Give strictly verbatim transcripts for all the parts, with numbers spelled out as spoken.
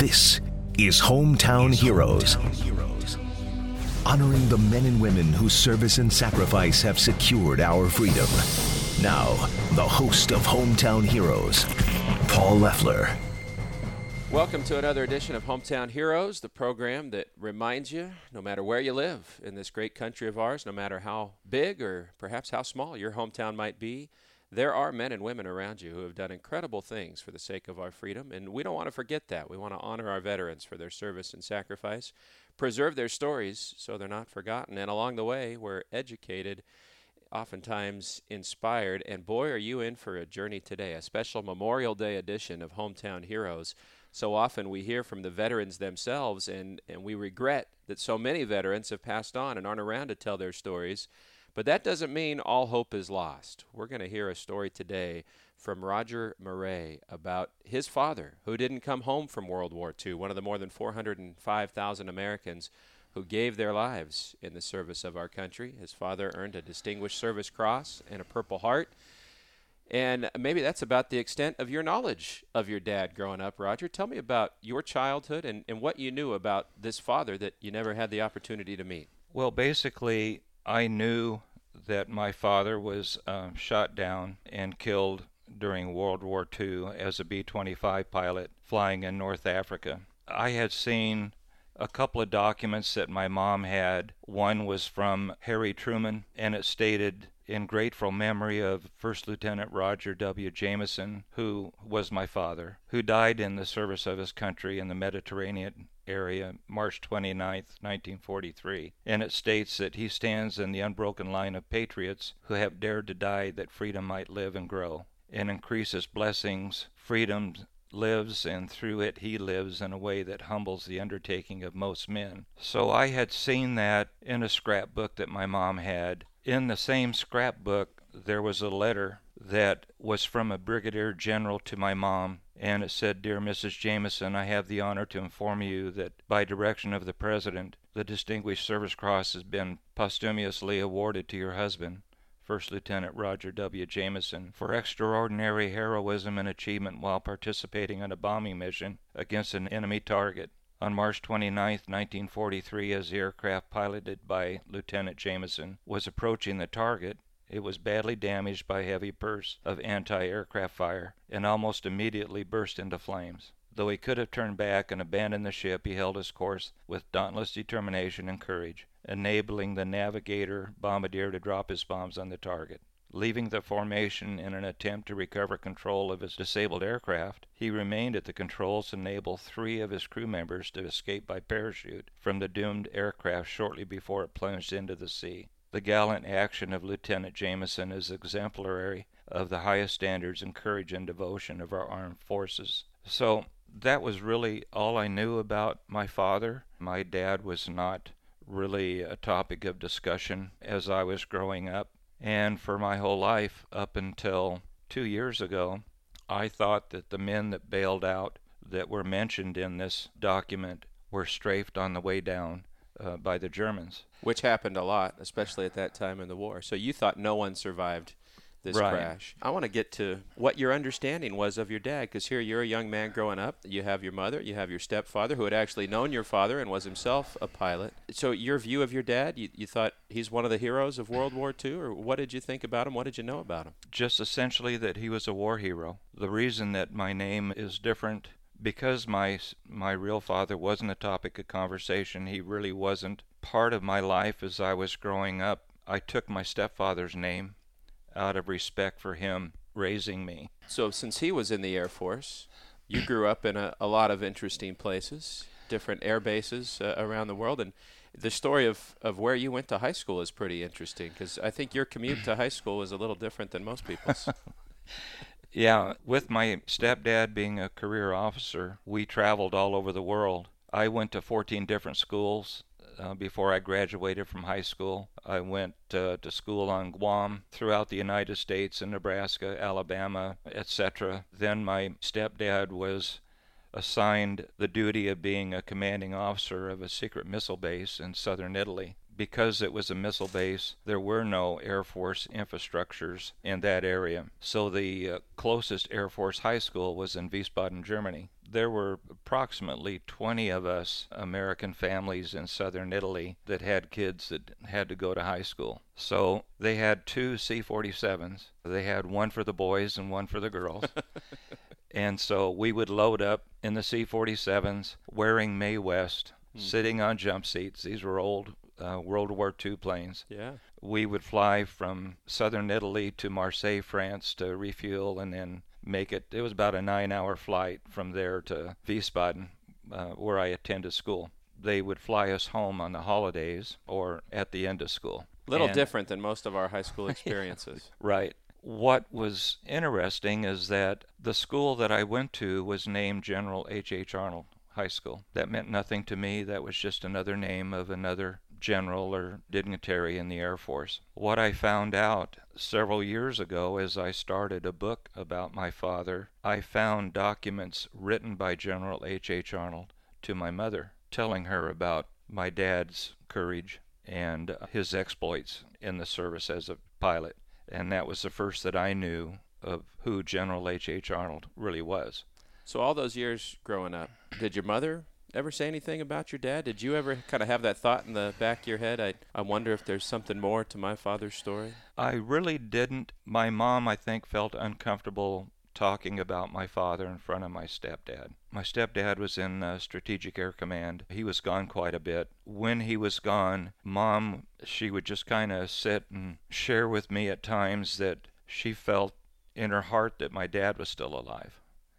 This is Hometown Heroes, honoring the men and women whose service and sacrifice have secured our freedom. Now, the host of Hometown Heroes, Paul Leffler. Welcome to another edition of Hometown Heroes, the program that reminds you, no matter where you live in this great country of ours, no matter how big or perhaps how small your hometown might be, there are men and women around you who have done incredible things for the sake of our freedom, and we don't want to forget that. We want to honor our veterans for their service and sacrifice, preserve their stories so they're not forgotten, and along the way, we're educated, oftentimes inspired, and boy, are you in for a journey today, a special Memorial Day edition of Hometown Heroes. So often we hear from the veterans themselves, and, and we regret that so many veterans have passed on and aren't around to tell their stories. But that doesn't mean all hope is lost. We're going to hear a story today from Roger Murray about his father, who didn't come home from World War Two, one of the more than four hundred five thousand Americans who gave their lives in the service of our country. His father earned a Distinguished Service Cross and a Purple Heart. And maybe that's about the extent of your knowledge of your dad growing up, Roger. Tell me about your childhood and, and what you knew about this father that you never had the opportunity to meet. Well, basically, I knew that my father was uh, shot down and killed during World War Two as a B twenty-five pilot flying in North Africa. I had seen a couple of documents that my mom had. One was from Harry Truman, and it stated, "In grateful memory of First Lieutenant Roger W. Jameson, who was my father, who died in the service of his country in the Mediterranean area, March twenty-ninth, nineteen forty-three. And it states that he stands in the unbroken line of patriots who have dared to die that freedom might live and grow and increase its blessings. Freedom lives, and through it he lives in a way that humbles the undertaking of most men." So I had seen that in a scrapbook that my mom had. In the same scrapbook, there was a letter that was from a brigadier general to my mom, and it said, "Dear Missus Jameson, I have the honor to inform you that by direction of the President, the Distinguished Service Cross has been posthumously awarded to your husband, First Lieutenant Roger W. Jameson, for extraordinary heroism and achievement while participating in a bombing mission against an enemy target. On March twenty-ninth, nineteen forty-three, as the aircraft piloted by Lieutenant Jameson was approaching the target, it was badly damaged by a heavy burst of anti-aircraft fire and almost immediately burst into flames. Though he could have turned back and abandoned the ship, he held his course with dauntless determination and courage, enabling the navigator bombardier to drop his bombs on the target. Leaving the formation in an attempt to recover control of his disabled aircraft, he remained at the controls to enable three of his crew members to escape by parachute from the doomed aircraft shortly before it plunged into the sea. The gallant action of Lieutenant Jameson is exemplary of the highest standards and courage and devotion of our armed forces." So that was really all I knew about my father. My dad was not really a topic of discussion as I was growing up. And for my whole life, up until two years ago, I thought that the men that bailed out that were mentioned in this document were strafed on the way down uh, by the Germans. Which happened a lot, especially at that time in the war. So you thought no one survived this Right. crash. I want to get to what your understanding was of your dad, because here you're a young man growing up. You have your mother, you have your stepfather, who had actually known your father and was himself a pilot. So your view of your dad, you, you thought he's one of the heroes of World War Two, or what did you think about him? What did you know about him? Just essentially that he was a war hero. The reason that my name is different, because my my real father wasn't a topic of conversation. He really wasn't. Part of my life as I was growing up, I took my stepfather's name out of respect for him raising me. So since he was in the Air Force, you grew up in a, a lot of interesting places, different air bases uh, around the world, and the story of, of where you went to high school is pretty interesting, because I think your commute to high school is a little different than most people's. Yeah, with my stepdad being a career officer, we traveled all over the world. I went to fourteen different schools uh, before I graduated from high school. I went uh, to school on Guam, throughout the United States, in Nebraska, Alabama, et cetera. Then my stepdad was assigned the duty of being a commanding officer of a secret missile base in southern Italy. Because it was a missile base, there were no Air Force infrastructures in that area. So the uh, closest Air Force high school was in Wiesbaden, Germany. there were approximately twenty of us American families in southern Italy that had kids that had to go to high school. So they had two C forty-sevens. They had one for the boys and one for the girls. And so we would load up in the C forty-sevens wearing Mae West, hmm. sitting on jump seats. These were old uh, World War Two planes. Yeah. We would fly from southern Italy to Marseille, France to refuel and then make it. It was about a nine-hour flight from there to Wiesbaden, uh, where I attended school. They would fly us home on the holidays or at the end of school. Little and, different than most of our high school experiences. Right. What was interesting is that the school that I went to was named General H H. Arnold High School. That meant nothing to me. That was just another name of another general or dignitary in the Air Force. What I found out several years ago as I started a book about my father, I found documents written by General H H. Arnold to my mother, telling her about my dad's courage and his exploits in the service as a pilot. And that was the first that I knew of who General H H. Arnold really was. So all those years growing up, did your mother ever say anything about your dad? Did you ever kind of have that thought in the back of your head? I, I wonder if there's something more to my father's story? I really didn't. My mom, I think, felt uncomfortable talking about my father in front of my stepdad. My stepdad was in uh, Strategic Air Command. He was gone quite a bit. When he was gone, Mom, she would just kind of sit and share with me at times that she felt in her heart that my dad was still alive.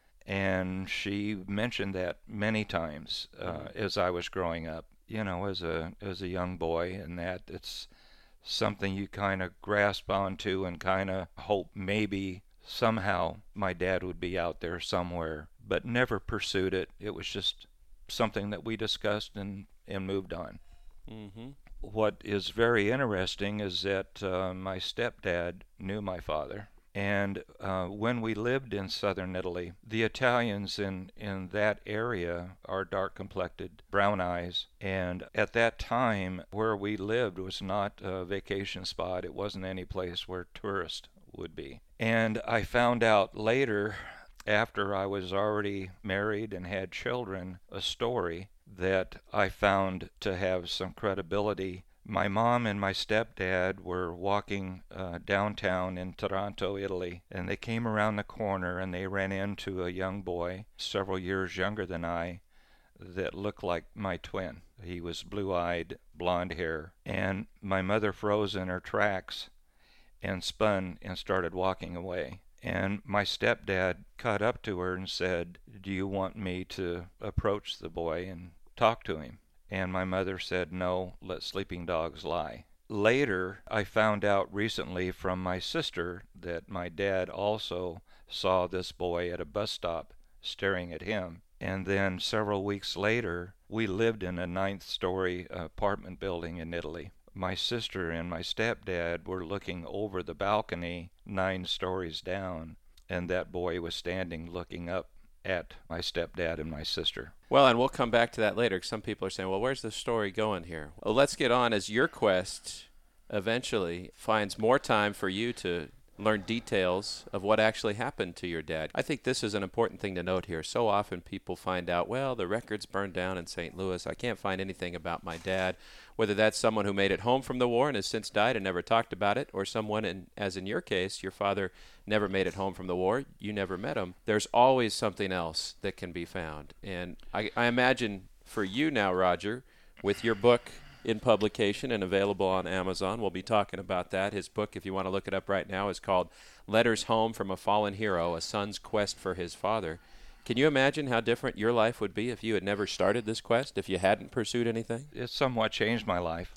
And she mentioned that many times uh, as I was growing up. You know, as a as a young boy, and that it's something you kind of grasp onto and kind of hope maybe somehow my dad would be out there somewhere, but never pursued it. It was just something that we discussed and, and moved on. Mm-hmm. What is very interesting is that uh, my stepdad knew my father. And uh, when we lived in southern Italy, the Italians in, in that area are dark-complected, brown eyes. And at that time, where we lived was not a vacation spot. It wasn't any place where tourists would be. And I found out later, after I was already married and had children, a story that I found to have some credibility. My mom and my stepdad were walking uh, downtown in Taranto, Italy, and they came around the corner and they ran into a young boy, several years younger than I, that looked like my twin. He was blue-eyed, blonde hair, and my mother froze in her tracks and spun and started walking away. And my stepdad caught up to her and said, "Do you want me to approach the boy and talk to him?" And my mother said, "No, let sleeping dogs lie." Later, I found out recently from my sister that my dad also saw this boy at a bus stop staring at him. And then several weeks later, we lived in a ninth-story apartment building in Italy. My sister and my stepdad were looking over the balcony nine stories down, and that boy was standing looking up at my stepdad and my sister. Well, and we'll come back to that later, because some people are saying, well, where's the story going here? Well, let's get on as your quest eventually finds more time for you to learn details of what actually happened to your dad. I think this is an important thing to note here. So often people find out, well, the record's burned down in Saint Louis. I can't find anything about my dad, whether that's someone who made it home from the war and has since died and never talked about it, or someone, in, as in your case, your father never made it home from the war. You never met him. There's always something else that can be found. And I, I imagine for you now, Roger, with your book in publication and available on Amazon. We'll be talking about that. His book, if you want to look it up right now, is called Letters Home from a Fallen Hero, A Son's Quest for His Father. Can you imagine how different your life would be if you had never started this quest, if you hadn't pursued anything? It somewhat changed my life,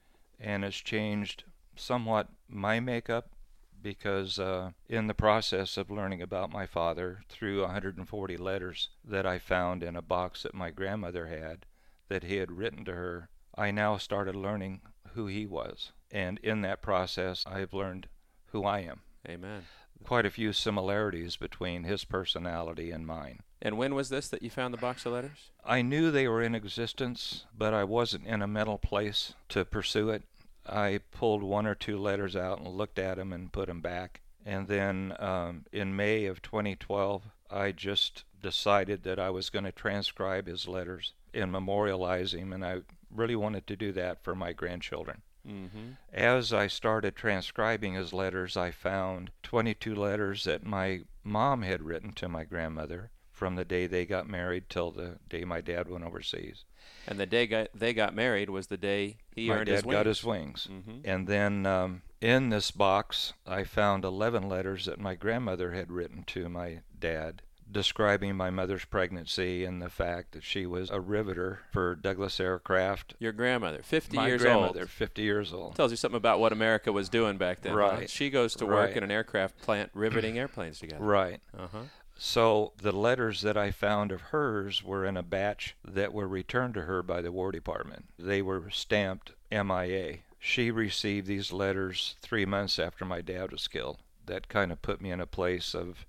and it's changed somewhat my makeup, because uh, in the process of learning about my father through one hundred forty letters that I found in a box that my grandmother had that he had written to her, I now started learning who he was. And in that process, I've learned who I am. Amen. Quite a few similarities between his personality and mine. And when was this that you found the box of letters? I knew they were in existence, but I wasn't in a mental place to pursue it. I pulled one or two letters out and looked at them and put them back. And then um, in May of twenty twelve, I just decided that I was going to transcribe his letters and memorialize him, and I really wanted to do that for my grandchildren. Mm-hmm. As I started transcribing his letters, I found twenty-two letters that my mom had written to my grandmother from the day they got married till the day my dad went overseas. And the day got, they got married was the day he my earned dad his wings. got his wings. Mm-hmm. And then um, in this box, I found eleven letters that my grandmother had written to my dad, describing my mother's pregnancy and the fact that she was a riveter for Douglas Aircraft. Your grandmother, fifty my years grandmother, old. fifty years old. Tells you something about what America was doing back then. Right. Huh? She goes to work Right. in an aircraft plant riveting airplanes together. Right. Uh-huh. So the letters that I found of hers were in a batch that were returned to her by the War Department. They were stamped M I A. She received these letters three months after my dad was killed. That kind of put me in a place of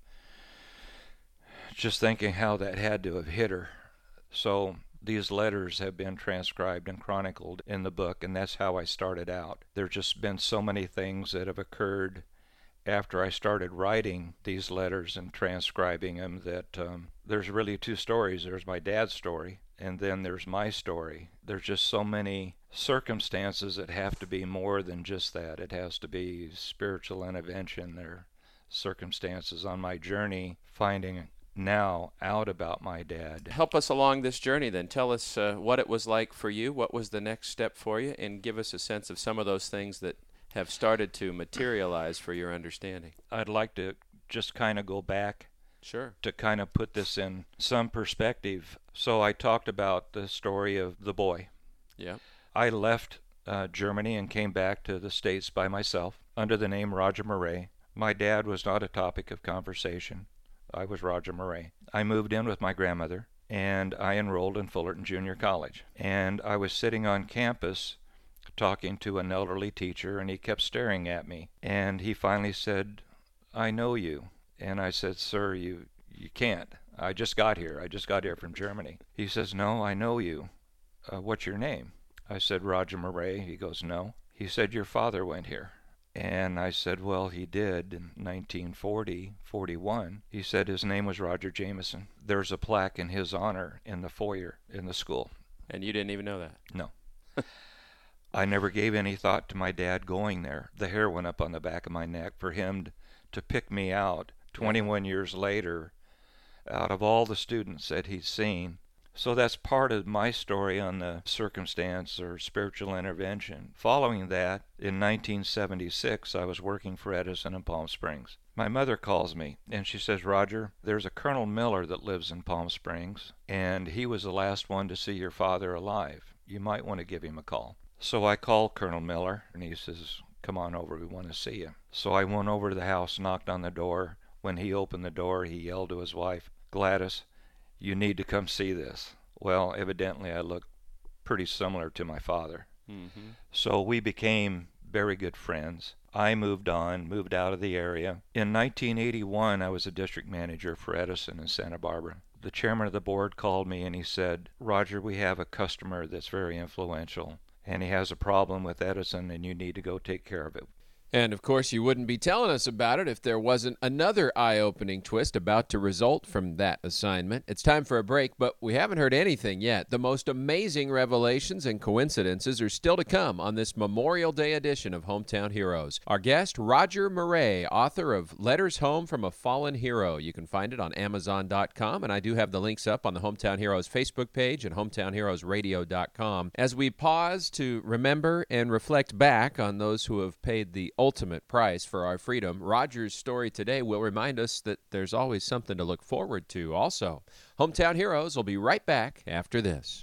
just thinking how that had to have hit her. So these letters have been transcribed and chronicled in the book, and that's how I started out. There's just been so many things that have occurred after I started writing these letters and transcribing them that um, there's really two stories. There's my dad's story, and then there's my story. There's just so many circumstances that have to be more than just that. It has to be spiritual intervention. There are circumstances on my journey finding now out about my dad. Help us along this journey then. Tell us uh, what it was like for you, what was the next step for you, and give us a sense of some of those things that have started to materialize for your understanding. I'd like to just kind of go back Sure. to kind of put this in some perspective. So I talked about the story of the boy. Yeah. I left uh, Germany and came back to the States by myself under the name Roger Murray. My dad was not a topic of conversation. I was Roger Murray. I moved in with my grandmother, and I enrolled in Fullerton Junior College. And I was sitting on campus talking to an elderly teacher, and he kept staring at me. And he finally said, "I know you." And I said, "Sir, you you can't. I just got here. I just got here from Germany." He says, "No, I know you. Uh, what's your name?" I said, "Roger Murray." He goes, "No." He said, "Your father went here." And I said, "Well, he did in nineteen forty, forty-one. He said his name was Roger Jameson. There's a plaque in his honor in the foyer in the school." And you didn't even know that? No. I never gave any thought to my dad going there. The hair went up on the back of my neck for him to pick me out twenty-one years later out of all the students that he's seen. So that's part of my story on the circumstance or spiritual intervention. Following that, in nineteen seventy-six, I was working for Edison in Palm Springs. My mother calls me, and she says, "Roger, there's a Colonel Miller that lives in Palm Springs, and he was the last one to see your father alive. You might want to give him a call." So I called Colonel Miller, and he says, "Come on over, we want to see you." So I went over to the house, knocked on the door. When he opened the door, he yelled to his wife, "Gladys, you need to come see this." Well, evidently I looked pretty similar to my father. Mm-hmm. So we became very good friends. I moved on, moved out of the area. In nineteen eighty-one, I was a district manager for Edison in Santa Barbara. The chairman of the board called me and he said, "Roger, we have a customer that's very influential, and he has a problem with Edison, and you need to go take care of it." And, of course, you wouldn't be telling us about it if there wasn't another eye-opening twist about to result from that assignment. It's time for a break, but we haven't heard anything yet. The most amazing revelations and coincidences are still to come on this Memorial Day edition of Hometown Heroes. Our guest, Roger Murray, author of Letters Home from a Fallen Hero. You can find it on Amazon dot com, and I do have the links up on the Hometown Heroes Facebook page and hometown heroes radio dot com. As we pause to remember and reflect back on those who have paid the ultimate price for our freedom, Roger's story today will remind us that there's always something to look forward to also. Hometown Heroes will be right back after this.